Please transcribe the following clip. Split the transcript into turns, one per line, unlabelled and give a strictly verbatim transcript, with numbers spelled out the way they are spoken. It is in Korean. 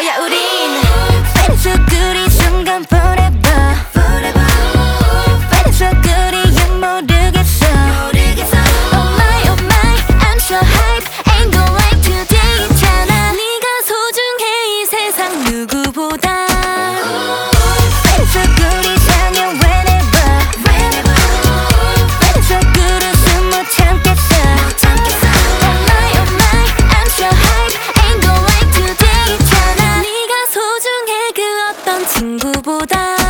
거야 우린 Feeling so good 이 순간 forever Feeling so good 이유 모르겠어 Oh my oh my I'm so hype Ain't no way today 있잖아 네가 소중해 이 세상 누구보다 Feeling so good 이상형 whenever Feeling so good 웃음 못 참겠어 Oh my oh my I'm so hype Ain't no way today 있잖아 네가 소중해 그 어떤 친구보다